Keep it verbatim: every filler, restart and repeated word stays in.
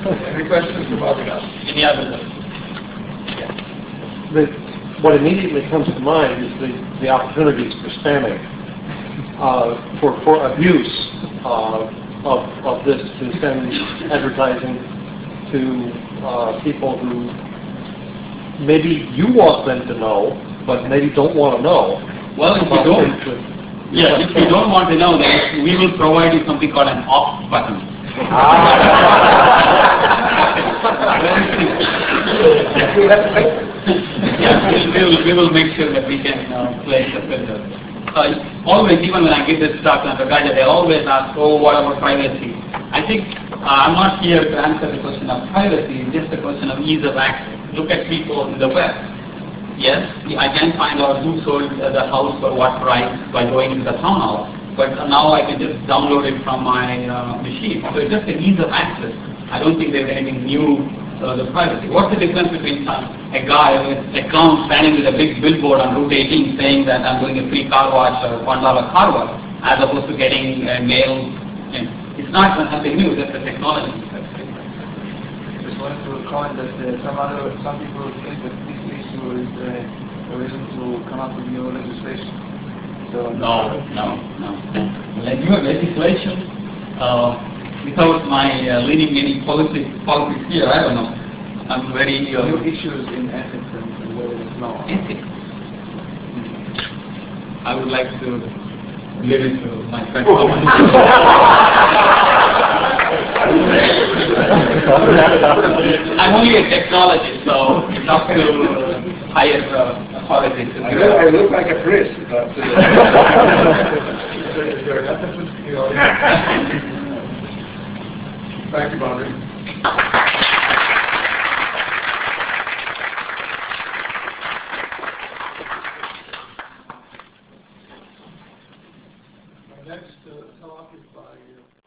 Any questions for Bobby? Any other? The, what immediately comes to mind is the, the opportunities for spamming, uh, for, for abuse uh, of, of this, to send advertising to uh, people who maybe you want them to know, but maybe don't want to know. Well, if you don't, yeah, if you don't want to know, then we will provide you something called an off button. Yeah, we will, we will make sure that we can uh, place the filter. Uh, always, even when I give this talk on Ragaja, they always ask, oh, what about privacy? I think uh, I'm not here to answer the question of privacy, it's just a question of ease of access. Look at people in the West. Yes, I can find out who sold uh, the house for what price by going to the town hall, but now I can just download it from my uh, machine. So it's just an ease of access. I don't think there's anything new. Uh, the privacy. What's the difference between some, a guy with a clown standing with a big billboard on Route eighteen saying that I'm doing a free car wash or one dollar car wash, as opposed to getting a mail? You know, it's not something new. That's the technology. Just wanted to comment that uh, some other some people think that this issue is uh, a reason to come up with new legislation. So no, no, no. Like new legislation. Uh, Without my uh, leading any policy, politics here, I don't know. I'm very... Uh, New issues in ethics and the way it's law. Ethics. I would like to leave it to my friend. I'm only a technologist, so it's up to uh, higher uh, authorities. I look, I look like a priest, but... Uh, is there ethics? Thank you, Bobby. Next uh, talk is by... Uh,